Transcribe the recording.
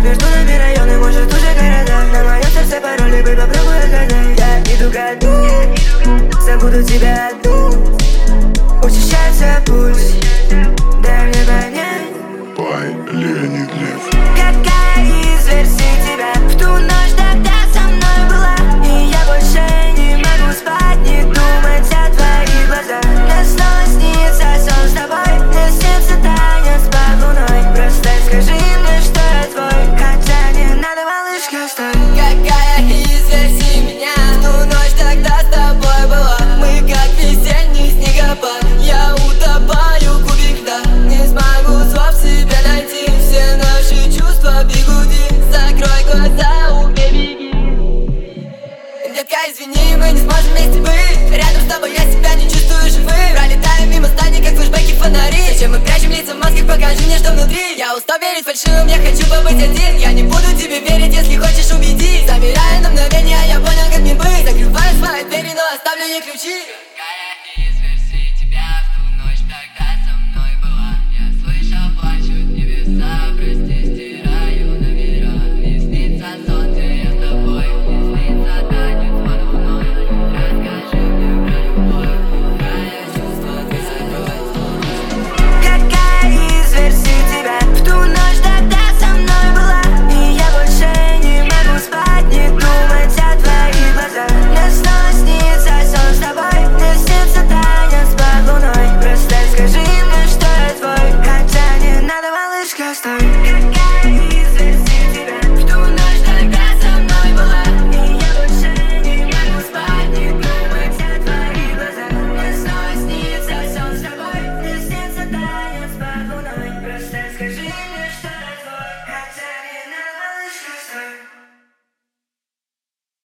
между нами районы, может уже города. На моем сердце пароли, бы попробуй отгадай. Я иду ко дну, забуду тебя одну. Учащается пульс, дай мне понять. Пай, Леонид Лев. Какая из версий тебя в ту ночь тогда со мной была? И я больше не могу спать, не думать о твоих глазах. Мне снова снится сон с тобой, мне снится танец под луной. Просто скажи мне, что я твой, хотя не надо, малышка, стой. Какая из версий меня в ту ночь тогда с тобой была? Мы как весенний снегопад, я утопаю в кубик льда. Не смогу слов себе найти, все наши чувства бегуди. Закрой глаза, убей, беги. Детка, извини, мы не сможем вместе быть. Рядом с тобой я себя не чувствую живым. Пролетаем мимо зданий, как флешбеки фонари. Зачем мы прячем лица в масках, покажи мне, что внутри. Я устал верить фальшивым, я хочу побыть один. Я не буду тебе верить, если хочешь убедить. Замираю на мгновение, я понял, как мне быть. Закрываю свои двери, но оставлю ей ключи.